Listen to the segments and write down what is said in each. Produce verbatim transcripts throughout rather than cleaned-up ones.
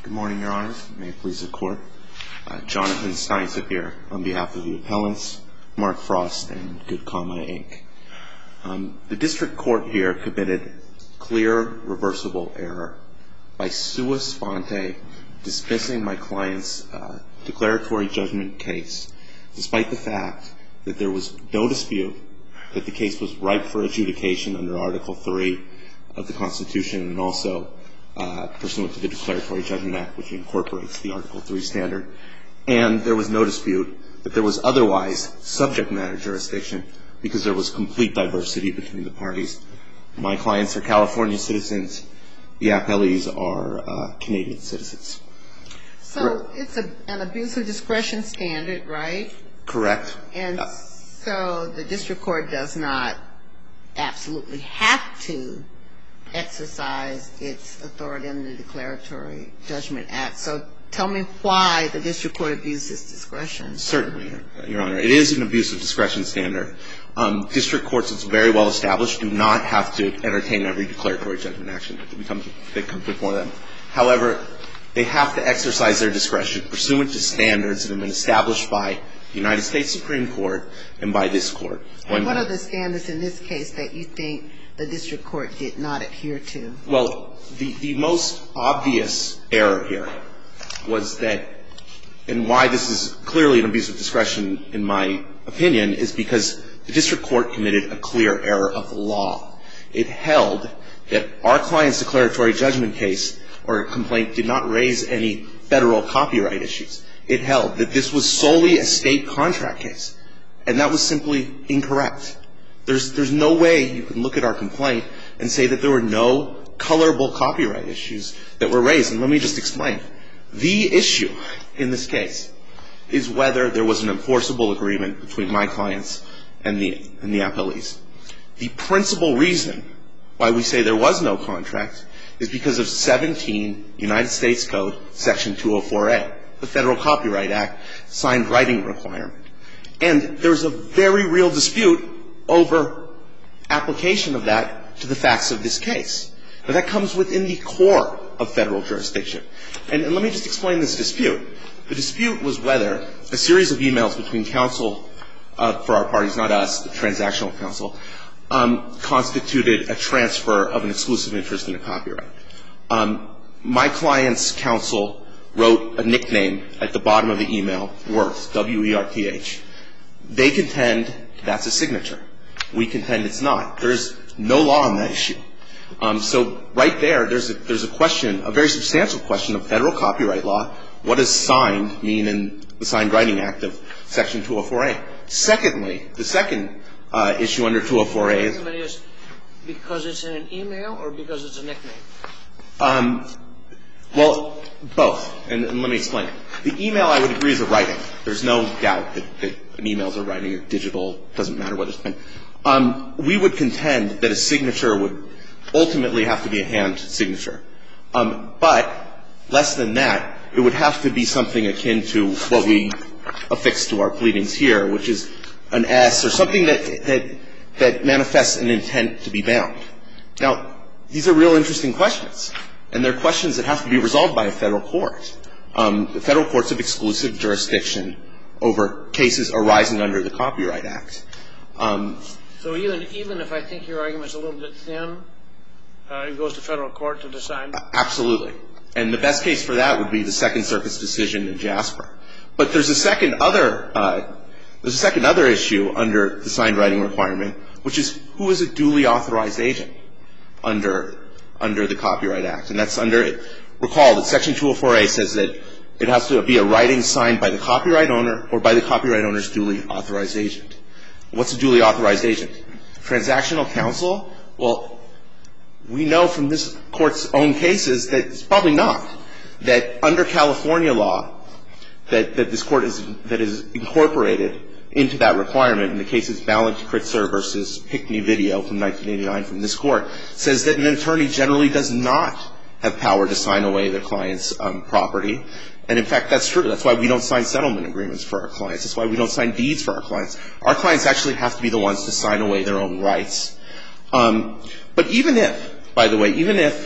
Good morning, Your Honors. May it please the Court. Uh, Jonathan Steinsipp here on behalf of the appellants, Mark Frost and Good Karma, Incorporated. Um, the District Court here committed clear, reversible error by sua sponte dismissing my client's uh, declaratory judgment case, despite the fact that there was no dispute that the case was ripe for adjudication under Article three of the Constitution and also Uh, pursuant to the Declaratory Judgment Act, which incorporates the Article three standard. And there was no dispute that there was otherwise subject matter jurisdiction because there was complete diversity between the parties. My clients are California citizens. The appellees are uh, Canadian citizens. So Correct. It's a, an abuse of discretion standard, right? Correct. And uh, so the District Court does not absolutely have to exercise its authority under the Declaratory Judgment Act. So tell me why the District Court abused its discretion. Certainly, Your Honor. It is an abuse of discretion standard. Um, district courts, it's very well established, do not have to entertain every declaratory judgment action that becomes, that comes before them. However, they have to exercise their discretion pursuant to standards that have been established by the United States Supreme Court and by this Court. And what are the standards in this case that you think the District Court did not adhere to? Well, the, the most obvious error here was that, and why this is clearly an abuse of discretion in my opinion, is because the District Court committed a clear error of the law. It held that our client's declaratory judgment case or complaint did not raise any federal copyright issues. It held that this was solely a state contract case, and that was simply incorrect. There's, there's no way you can look at our complaint and say that there were no colorable copyright issues that were raised. And let me just explain. The issue in this case is whether there was an enforceable agreement between my clients and the, and the appellees. The principal reason why we say there was no contract is because of seventeen United States Code, Section two oh four A, the Federal Copyright Act, signed writing requirement. And there's a very real dispute over application of that to the facts of this case. But that comes within the core of federal jurisdiction. And, and let me just explain this dispute. The dispute was whether a series of emails between counsel uh, for our parties, not us, the transactional counsel, um, constituted a transfer of an exclusive interest in a copyright. Um, my client's counsel wrote a nickname at the bottom of the email, Worth, W E R T H. They contend that's a signature. We contend it's not. There's no law on that issue. Um, so right there, there's a, there's a question, a very substantial question of federal copyright law. What does signed mean in the Signed Writing Act of Section two oh four A? Secondly, the second uh, issue under two oh four A is... The argument is because it's in an email or because it's a nickname? Um, well, both. And, and let me explain. The email, I would agree, is a writing. There's no doubt that, that an email is a writing or digital. Doesn't matter what it's been. Um, we would contend that a signature would ultimately have to be a hand signature. Um, but less than that, it would have to be something akin to what we affix to our pleadings here, which is an S or something that, that, that manifests an intent to be bound. Now, these are real interesting questions, and they're questions that have to be resolved by a federal court. Um, the federal courts have exclusive jurisdiction over cases arising under the Copyright Act. Um, So even even if I think your argument's a little bit thin, uh, it goes to federal court to decide? Absolutely. And the best case for that would be the Second Circuit's decision in Jasper. But there's a second other uh, there's a second other issue under the signed writing requirement, which is who is a duly authorized agent under under the Copyright Act. And that's under recall that Section two oh four A says that it has to be a writing signed by the copyright owner or by the copyright owner's duly authorized agent. What's a duly authorized agent? Transactional counsel? Well, we know from this court's own cases that it's probably not. That under California law, that, that this court is, that is incorporated into that requirement in the cases Ballant-Kritzer versus Pickney Video from nineteen eighty-nine from this court, says that an attorney generally does not have power to sign away their client's um, property. And in fact, that's true. That's why we don't sign settlement agreements for our clients. That's why we don't sign deeds for our clients. Our clients actually have to be the ones to sign away their own rights. Um, but even if, by the way, even if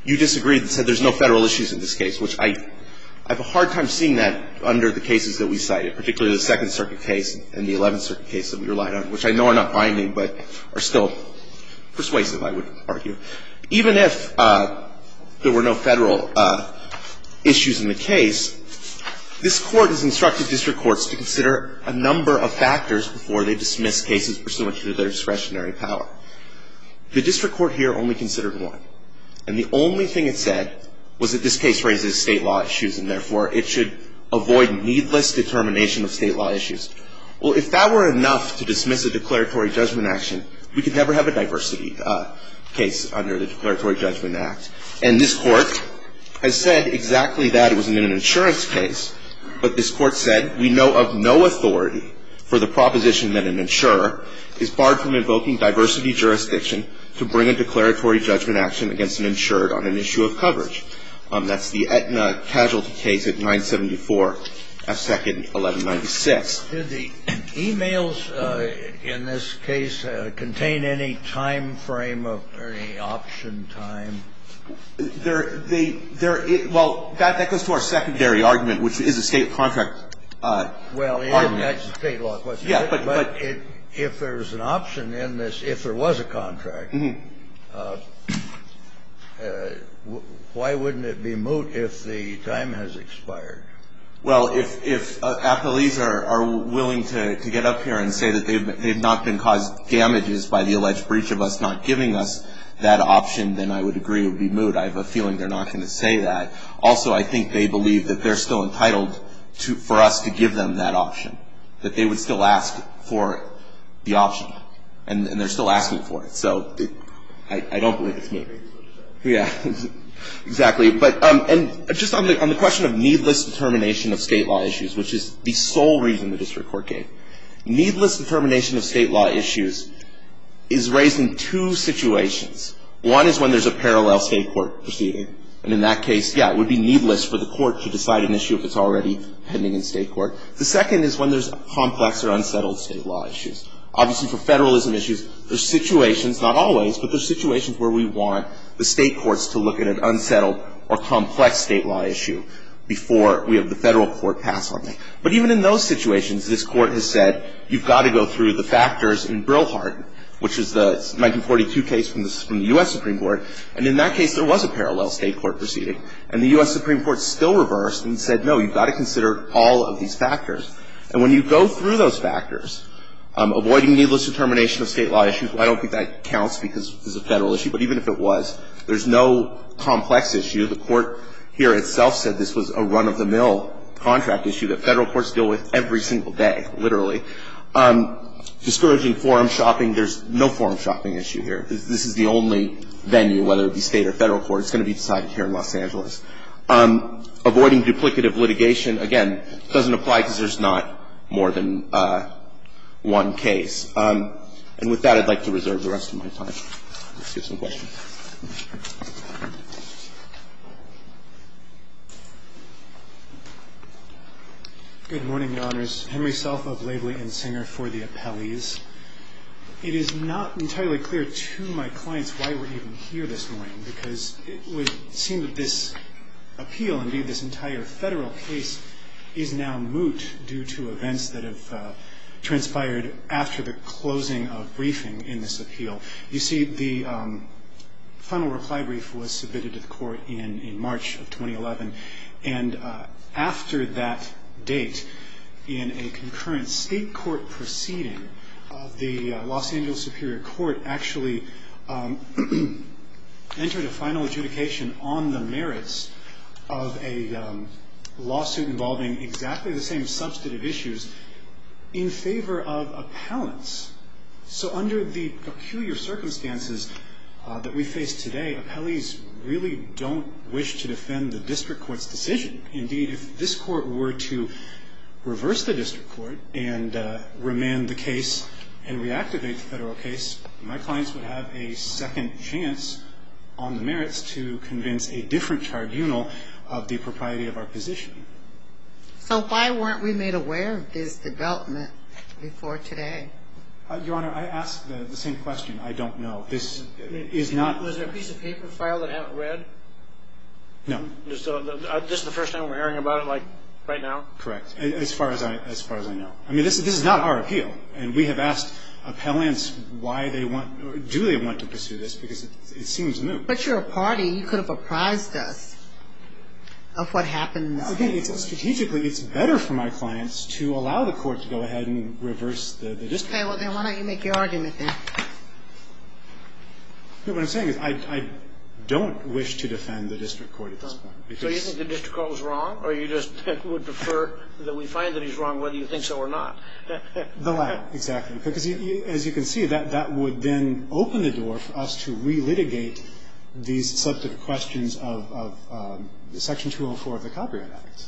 you disagreed and said there's no federal issues in this case, which I, I have a hard time seeing that under the cases that we cited, particularly the Second Circuit case and the Eleventh Circuit case that we relied on, which I know are not binding but are still persuasive, I would argue. Even if uh, there were no federal uh, issues in the case, this Court has instructed district courts to consider a number of factors before they dismiss cases pursuant to their discretionary power. The district court here only considered one. And the only thing it said was that this case raises state law issues and therefore it should avoid needless determination of state law issues. Well, if that were enough to dismiss a declaratory judgment action, we could never have a diversity uh, case under the Declaratory Judgment Act. And this Court has said exactly that. It was in an insurance case. But this Court said, we know of no authority for the proposition that an insurer is barred from invoking diversity jurisdiction to bring a declaratory judgment action against an insured on an issue of coverage. Um, that's the Aetna casualty case at nine seventy-four F second eleven ninety-six. Did the emails uh, in this case uh, contain any time frame of or any option time? There, they, there. Well, that that goes to our secondary argument, which is a state contract. Uh, well, it, that's a state law question. Yeah, but but, but it, if there's an option in this, if there was a contract, mm-hmm. uh, uh, w- why wouldn't it be moot if the time has expired? Well, if if uh, appellees are, are willing to, to get up here and say that they've they've not been caused damages by the alleged breach of us not giving us that option, then I would agree it would be moot. I have a feeling they're not going to say that. Also, I think they believe that they're still entitled to for us to give them that option, that they would still ask for the option, and, and they're still asking for it. So it, I, I don't believe it's moot. Yeah, exactly. But um, and just on the on the question of needless determination of state law issues, which is the sole reason the district court gave, needless determination of state law issues is raised in two situations. One is when there's a parallel state court proceeding. And in that case, yeah, it would be needless for the court to decide an issue if it's already pending in state court. The second is when there's complex or unsettled state law issues. Obviously, for federalism issues, there's situations, not always, but there's situations where we want the state courts to look at an unsettled or complex state law issue before we have the federal court pass on it. But even in those situations, this court has said you've got to go through the factors in Brillhart, which is the nineteen forty-two case from the, from the U S Supreme Court. And in that case, there was a parallel state court proceeding. And the U S Supreme Court still reversed and said, no, you've got to consider all of these factors. And when you go through those factors, um, avoiding needless determination of state law issues, well, I don't think that counts because it's a federal issue. But even if it was, there's no complex issue. The court here itself said this was a run-of-the-mill contract issue that federal courts deal with every single day, literally. Um, discouraging forum shopping, there's no forum shopping issue here. This, this is the only venue, whether it be state or federal court. It's going to be decided here in Los Angeles. Um, avoiding duplicative litigation, again, doesn't apply because there's not more than uh, one case. Um, and with that, I'd like to reserve the rest of my time. Let's get some questions. Good morning, Your Honors. Henry Self of Laveley and Singer for the appellees. It is not entirely clear to my clients why we're even here this morning, because it would seem that this appeal, indeed this entire federal case, is now moot due to events that have uh, transpired after the closing of briefing in this appeal. You see, the um, final reply brief was submitted to the court in, in March of twenty eleven, and uh, after that date, in a concurrent state court proceeding, uh, the uh, Los Angeles Superior Court actually um, entered a final adjudication on the merits of a um, lawsuit involving exactly the same substantive issues in favor of appellants. So under the peculiar circumstances uh, that we face today, appellees really don't wish to defend the district court's decision. Indeed, if this court were to reverse the district court and uh, remand the case and reactivate the federal case, my clients would have a second chance on the merits to convince a different tribunal of the propriety of our position. So why weren't we made aware of this development before today? Uh, Your Honor, I asked the, the same question. I don't know. This is not. Was there a piece of paper filed that I haven't read? No. Just, uh, uh, this is the first time we're hearing about it, like, right now? Correct. As far as I as far as I know. I mean, this this is not our appeal, and we have asked appellants why they want or do they want to pursue this because it, it seems moot. But you're a party. You could have apprised us of what happened in this Again, case. it's, strategically, it's better for my clients to allow the court to go ahead and reverse the, the district. Okay, well, then why don't you make your argument then? No, what I'm saying is I, I don't wish to defend the district court at this point. So you think the district court was wrong, or you just would prefer that we find that he's wrong whether you think so or not? The latter, exactly. Because you, you, as you can see, that, that would then open the door for us to relitigate these substantive questions of, of um, Section two oh four of the Copyright Act.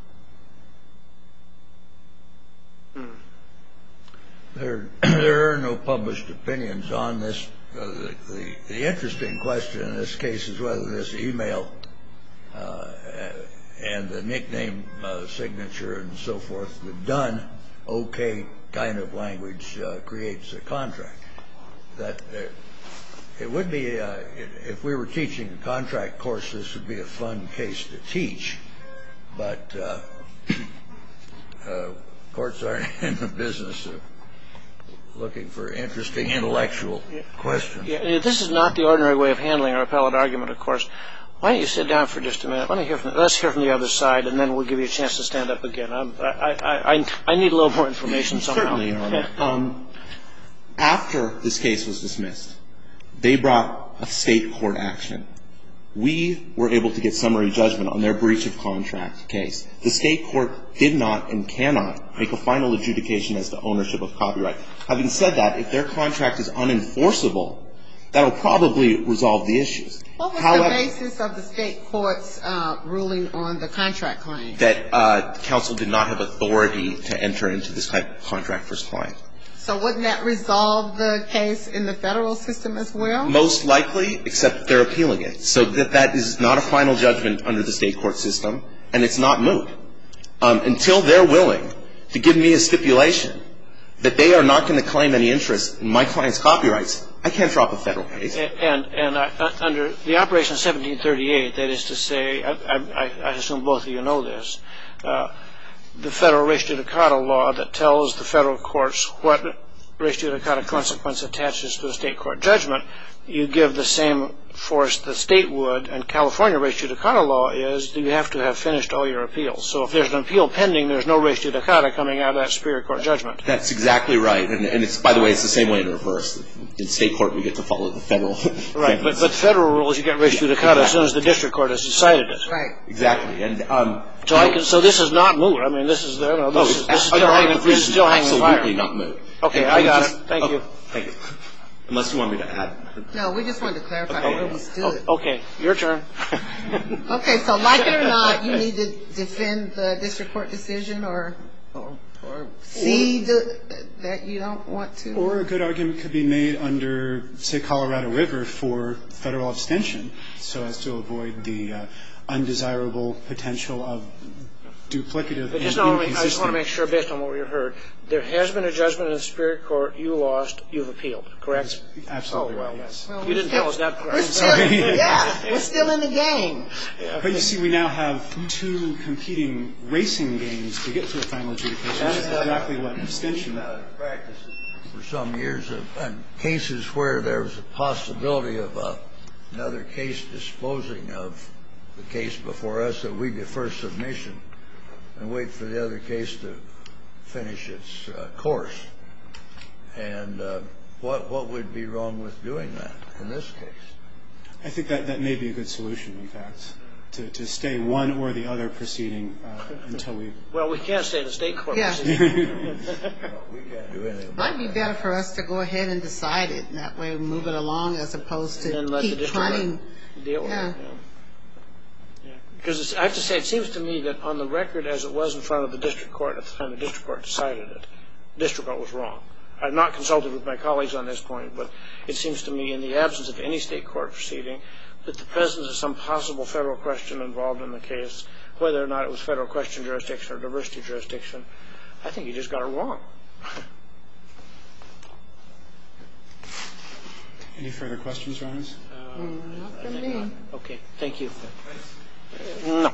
Hmm. There, there are no published opinions on this. Uh, the, the, the interesting question in this case is whether this email uh, and the nickname uh, signature and so forth, the done okay kind of language uh, creates a contract. That uh, it would be, uh, if we were teaching a contract course, this would be a fun case to teach. But uh, uh, courts aren't in the business of looking for interesting intellectual yeah. questions. Yeah, this is not the ordinary way of handling our appellate argument, of course. Why don't you sit down for just a minute? Let me hear from, let's hear from the other side, and then we'll give you a chance to stand up again. I'm, I, I, I, I need a little more information somehow. Certainly, Your Honor. Um, after this case was dismissed, they brought a state court action. We were able to get summary judgment on their breach of contract case. The state court did not and cannot make a final adjudication as to ownership of copyright. Having said that, if their contract is unenforceable, that will probably resolve the issues. What was However, the basis of the state court's uh, ruling on the contract claim? That uh, counsel did not have authority to enter into this type of contract for his client. So wouldn't that resolve the case in the federal system as well? Most likely, except they're appealing it. So that that is not a final judgment under the state court system, and it's not moot. Um, until they're willing to give me a stipulation that they are not going to claim any interest in my client's copyrights, I can't drop a federal case. And, and I, under the Operation seventeen thirty-eight, that is to say, I, I, I assume both of you know this, uh, the federal res judicata law that tells the federal courts what res judicata consequence attaches to a state court judgment, you give the same force the state would, and California res judicata law is that you have to have finished all your appeals. So if there's an appeal pending, there's no res judicata coming out of that superior court judgment. That's exactly right. And, and it's, by the way, it's the same way in reverse. In state court, we get to follow the federal. Right, but, but federal rules, you get res judicata exactly. as soon as the district court has decided it. Right. Exactly. And um, so I can, so this is not moot. I mean, this is, you know, this, oh, is, this is still hanging, this is still hanging fire. Absolutely not moot. Okay, and I got just, it. Thank oh, you. Thank you. Unless you want me to add. No, we just wanted to clarify okay. where we stood. Oh, okay, your turn. Okay, so like it or not, you need to defend the district court decision or or, or cede that you don't want to? Or a good argument could be made under, say, Colorado River for federal abstention so as to avoid the uh, undesirable potential of duplicative But just and want to make, inconsistent. I just want to make sure, based on what we heard, there has been a judgment in the Superior Court. You lost. You've appealed. Correct? That's absolutely oh, well, right, yes. Well, you didn't still, tell us that part. We're still, yeah, we're still in the game. Yeah. But you see, we now have two competing racing games to get to a final adjudication. That's exactly what abstention is. Practice for some years of and cases where there was a possibility of uh, another case disposing of the case before us, that we defer submission and wait for the other case to finish its uh, course. And uh, what what would be wrong with doing that in this case? I think that that may be a good solution, in fact, to, to stay one or the other proceeding uh, until we... Well, we can't stay in the state court Yeah. proceeding. No, we can't do anything about Might be better for us to go ahead and decide it. And that way we move it along as opposed to And let the keep district punting. deal with Yeah. it. Yeah. Because I have to say, it seems to me that on the record as it was in front of the district court at the time the district court decided it, the district court was wrong. I've not consulted with my colleagues on this point, but it seems to me in the absence of any state court proceeding, with the presence of some possible federal question involved in the case, whether or not it was federal question jurisdiction or diversity jurisdiction, I think you just got it wrong. Any further questions, Your Honors? Uh, Mm, not I from think me. not. Okay, thank you. No.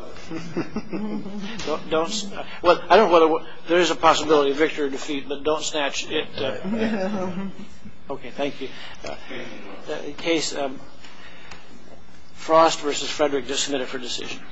don't, don't. Well, I don't know whether there is a possibility of victory or defeat, but don't snatch it. Uh, okay, thank you. Uh, the case um, Frost versus Frederick, just submitted for decision.